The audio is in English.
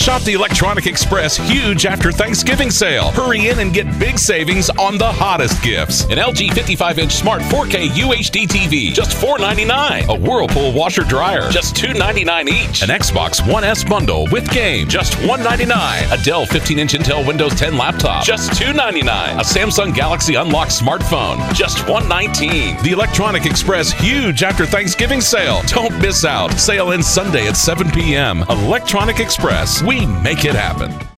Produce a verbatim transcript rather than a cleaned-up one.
Shop the Electronic Express huge after Thanksgiving sale. Hurry in and get big savings on the hottest gifts. An L G fifty-five inch smart four K U H D T V, just four ninety-nine. A Whirlpool washer dryer, just two ninety-nine each. An Xbox One S bundle with game, just one ninety-nine. A Dell fifteen inch Intel Windows ten laptop, just two ninety-nine. A Samsung Galaxy Unlock smartphone, just one nineteen. The Electronic Express huge after Thanksgiving sale. Don't miss out. Sale ends Sunday at seven p.m. Electronic Express. We make it happen.